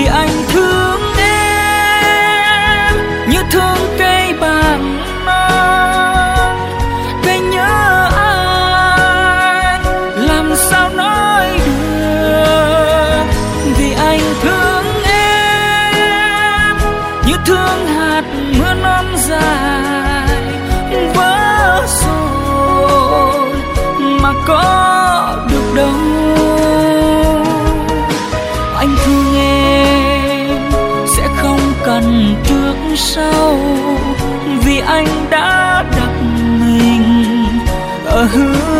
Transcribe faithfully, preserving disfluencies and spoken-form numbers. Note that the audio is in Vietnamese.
anh thương em như thương cây bàng non. Cây nhớ ai làm sao nói được, vì anh thương em như thương hạt mưa non dài vỡ rồi mà có được đâu. Anh thương em sẽ không cần trước sau, vì anh đã đặt mình ở hướng